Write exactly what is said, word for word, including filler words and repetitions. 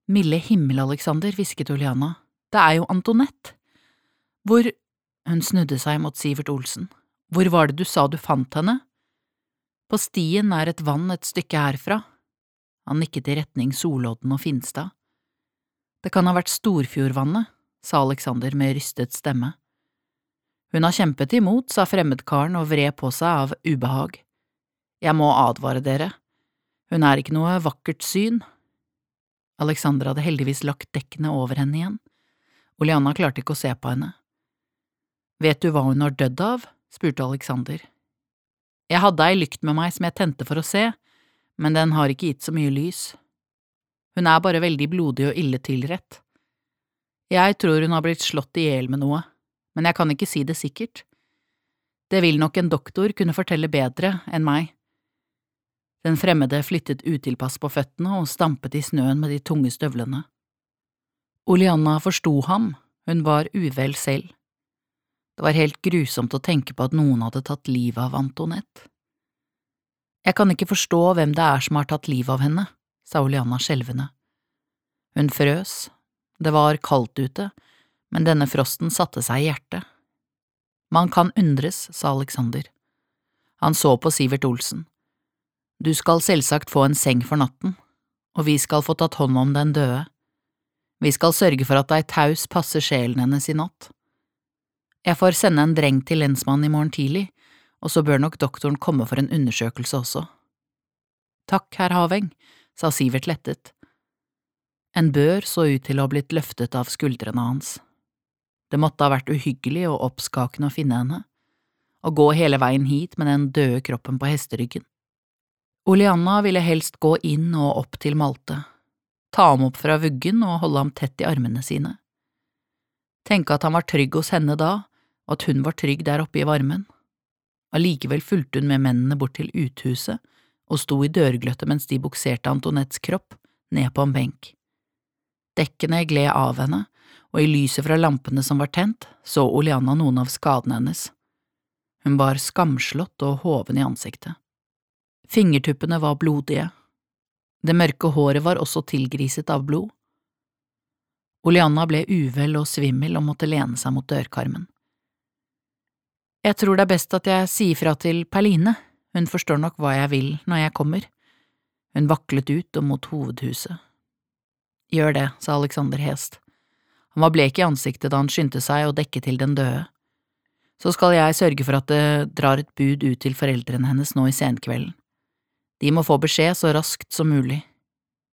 Milde himmel, Alexander, hvisket Juliana. Det er jo Antoinette. Hvor… Hun snudde seg mot Sivert Olsen. Hvor var det du sa du fant henne? På stien er et vann et stykke herfra. Han nikket i retning Solodden og Finstad. Det kan ha vært Storfjordvannet, sa Alexander med rystet stemme. Hun har kjempet imot, sa fremmedkaren og vred på seg av ubehag. Jeg må advare dere. Hun er ikke noe vakkert syn. Alexander hadde heldigvis lagt dekkene over henne igjen. Juliana klarte ikke å se på henne. Vet du hva hun har dødd av? Spurte Alexander. Jeg hadde ei lykt med meg som jeg tente for å se, men den har ikke gitt så mye lys. Hun er bare veldig blodig og ille tilrett. Jeg tror hun har blitt slått i hjel med noe, men jeg kan ikke si det sikkert. Det vil nok en doktor kunne fortelle bedre enn meg. Den fremmede flyttet utilpass på føttene og stampet i snøen med de tunge støvlene. Juliana forsto ham, hun var uvel selv. Det var helt grusomt å tenke på at noen hadde tatt livet av Antoinette. Jeg kan ikke forstå hvem det er som har tatt livet av henne, sa Juliana skjelvende. Hun frøs. Det var kaldt ute, men denne frosten satte seg i hjertet. Man kan undres, sa Alexander. Han så på Sivert Olsen. Du skal selvsagt få en seng for natten, og vi skal få tatt hånd om den døde. Vi skal sørge for at ei taus passer sjelen hennes i natt. Jeg får sende en dreng til lensmannen i morgen tidlig, og så bør nok doktoren komme for en undersøkelse også. Takk, herr Haveng, sa Sivert lettet. En bør så ut til å ha blitt løftet av skuldrene hans. Det måtte ha vært uhyggelig og oppskakende å finne henne, og gå hele veien hit med den døde kroppen på hesteryggen. Juliana ville helst gå inn og opp til Malte, ta ham opp fra vuggen og holde ham tett i armene sine. Tenke at han var trygg hos henne da, og at hun var trygg der oppe i varmen. Allikevel fulgte hun med mennene bort til uthuset og sto i dørgløttet mens de bukserte Antoinettes kropp ned på en benk. Dekkene gled av henne, og i lyset fra lampene som var tent, så Juliana noen av skadene hennes. Hun var skamslått og hoven i ansiktet. Fingertuppene var blodige. Det mørke håret var også tilgriset av blod. Juliana ble uvel og svimmel og måtte lene seg mot dørkarmen. Jeg tror det er best at jeg sier fra til Perline, hun forstår nok hva jeg vil når jeg kommer. Hun vaklet ut og mot hovedhuset. Gjør det, sa Alexander hest. Han var blek i ansiktet da han skyndte seg å dekke til den døde. Så skal jeg sørge for at det drar et bud ut til foreldrene hennes nå i senkvelden. De må få beskjed så raskt som mulig.